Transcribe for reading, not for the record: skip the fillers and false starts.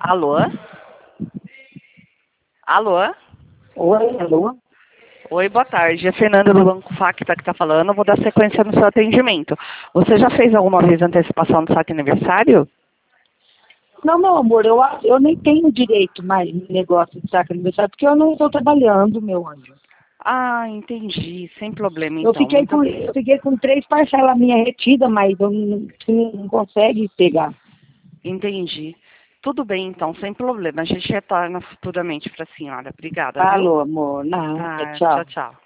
Alô? Alô? Oi, alô? Oi, boa tarde. É Fernanda do Banco Facta que está falando. Eu vou dar sequência no seu atendimento. Você já fez alguma vez antecipação do saque aniversário? Não, meu amor, eu nem tenho direito mais no negócio de saco aniversário, porque eu não estou trabalhando, meu anjo. Ah, entendi. Sem problema, Eu então. fiquei com 3 parcelas minhas retidas, mas você não consegue pegar. Entendi. Tudo bem, então, sem problema. A gente retorna futuramente para a senhora. Obrigada, viu? Alô, amor, nada, Ah, tchau, tchau. tchau.